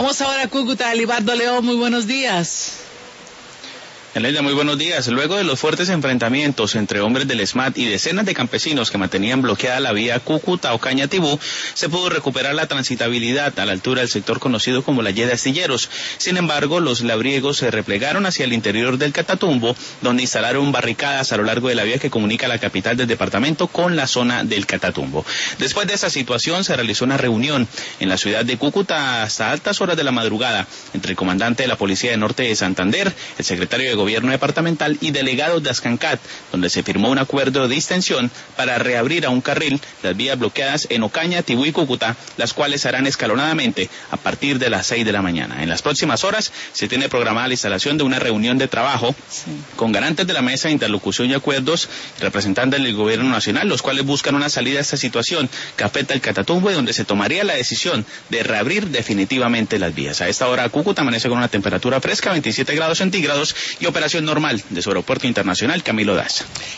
Vamos ahora a Cúcuta, Libardo León, muy buenos días. Eneida, muy buenos días. Luego de los fuertes enfrentamientos entre hombres del SMAT y decenas de campesinos que mantenían bloqueada la vía Cúcuta-Ocaña-Tibú, se pudo recuperar la transitabilidad a la altura del sector conocido como la Y de Astilleros. Sin embargo, los labriegos se replegaron hacia el interior del Catatumbo, donde instalaron barricadas a lo largo de la vía que comunica la capital del departamento con la zona del Catatumbo. Después de esa situación, se realizó una reunión en la ciudad de Cúcuta hasta altas horas de la madrugada entre el comandante de la Policía de Norte de Santander, el secretario de Gobierno departamental y delegados de Ascancat, donde se firmó un acuerdo de distensión para reabrir a un carril las vías bloqueadas en Ocaña, Tibú y Cúcuta, las cuales se harán escalonadamente a partir de las 6 de la mañana. En las próximas horas se tiene programada la instalación de una reunión de trabajo con garantes de la Mesa de Interlocución y Acuerdos, representantes del Gobierno Nacional, los cuales buscan una salida a esta situación que afecta al Catatumbo y donde se tomaría la decisión de reabrir definitivamente las vías. A esta hora Cúcuta amanece con una temperatura fresca, 27 grados centígrados, y operación normal de su aeropuerto internacional Camilo Daza.